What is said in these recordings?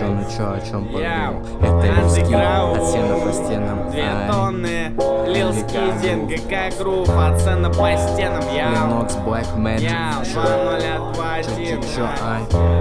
чё, ну чё, о чем подумал? Это русский, от стены по стенам. 2 тонны, Lil Skidin, какая грув, оцена по стенам, я. Linux, Black Magic, чё, 2-0-2-1. чё, ай.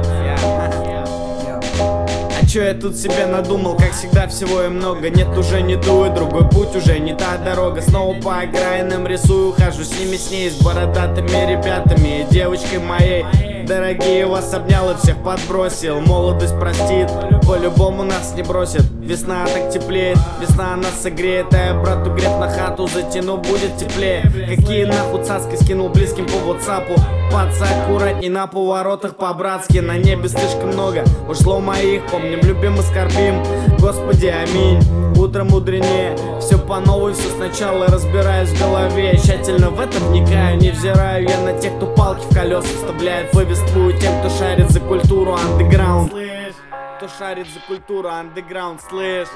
А чё я тут себе надумал, как всегда всего и много. Нет, уже не ту и другой путь, уже не та дорога. Снова по окраинам рисую, хожу с ними, с ней, с бородатыми ребятами и девочкой моей. Дорогие, вас обнял и всех подбросил. Молодость простит, по-любому нас не бросит. Весна так теплеет, весна нас согреет. А я брату греб на хату затяну, будет теплее. Какие нахуй цаски скинул близким по ватсапу. Паца аккуратней на поворотах по-братски. На небе слишком много ушло моих. Помним, любим и скорбим, Господи, аминь. Утром мудренее, все по новой, все сначала разбираюсь в голове. Тщательно в это вникаю, невзираю я на тех, кто палки в колеса вставляет. Повествую тем, кто шарит за культуру андеграунд. Кто шарит за культуру андеграунд, слышь?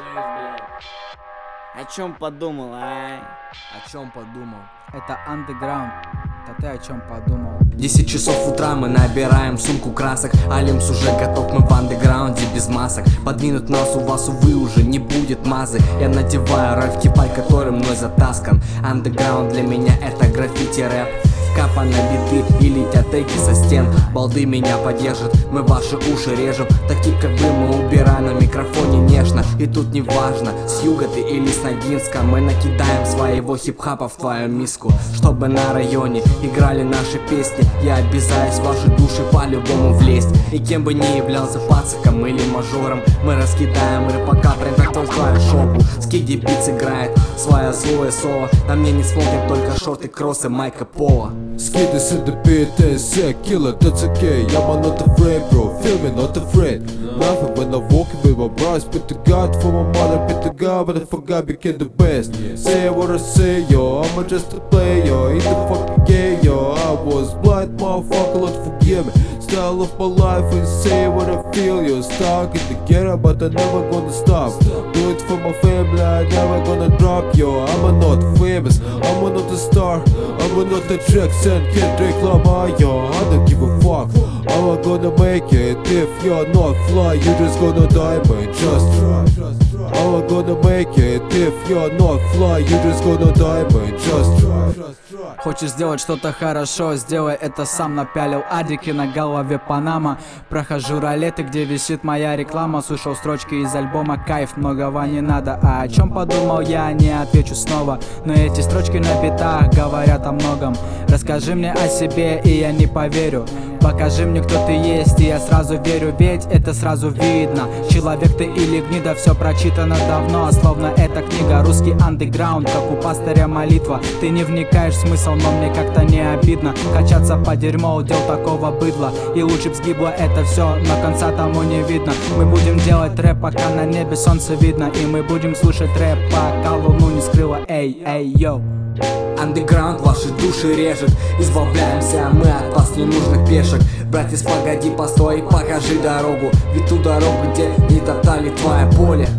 О чем подумал, ай? О чем подумал? Это андеграунд, а ты о чем подумал? 10 часов утра мы набираем сумку красок. Алимс уже готов, мы в андеграунде без масок. Подвинут нас у вас, увы, уже не будет мазы. Я надеваю Ральф Кипаль, который мной затаскан. Андеграунд для меня это граффити рэп. Капа на биты и летят теки со стен. Балды меня поддержат, мы ваши уши режем. Таких как вы мы убираем на микрофоне нежно. И тут не важно, с юга ты или с Ногинска. Мы накидаем своего хип-хапа в твою миску. Чтобы на районе играли наши песни. Я обязаюсь в ваши души по-любому влезть. И кем бы ни являлся пациком или мажором, мы раскидаем рэпака прям как твою шопу. Скиди Битс играет свое злое соло. На мне не смотрят только шорты, кроссы, Майка Пола. Skiddies in the beat, they say killer, that's okay. I'm not afraid, bro, feel me, not afraid. Nothing when I'm walking with my bros. Put to God for my mother, put to God, but I forgot became the best. Say what I say, yo, I'm just a player, yo. In the fucking game, yo. I was blind, motherfucker, Lord forgive me. Style of my life and say what I feel, yo. Stuck in the ghetto, but I never gonna stop. Do it for my family, I never gonna drop, yo. I'm not famous, I'm not a star, I'm not a Jackson, Kendrick Lamar, yo. I don't give a fuck. I'm gonna make it. If you're not fly, you just gonna die, man. Just try. I'm gonna make it. If you're not fly, you just gonna die, man. Just try. Хочешь сделать что-то хорошо, сделай это сам. Напялил адики, на голове Панама. Прохожу ролеты, где висит моя реклама. Слышал строчки из альбома «Кайф», многого не надо. А о чем подумал я, не отвечу снова. Но эти строчки на битах говорят о многом. Расскажи мне о себе, и я не поверю. Покажи мне, кто ты есть, и я сразу верю. Ведь это сразу видно. Человек ты или гнида, все прочитано давно. Словно эта книга, русский андеграунд, как у пастыря молитва. Ты не вникаешь в смысл, но мне как-то не обидно качаться по дерьму, удел такого быдла. И лучше б сгибло это все, но конца тому не видно. Мы будем делать рэп, пока на небе солнце видно. И мы будем слушать рэп, пока луну не скрыла. Эй, эй, йоу. Андеграунд ваши души режет. Избавляемся мы от вас ненужных пешек. Братец, погоди, постой, покажи дорогу. Ведь ту дорогу, где не топтали твое поле.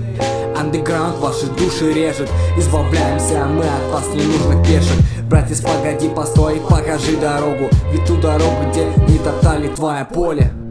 Андеграунд ваши души режет. Избавляемся мы от вас ненужных пешек. Братец, погоди, постой, покажи дорогу. Ведь ту дорогу, где не топтали твое поле.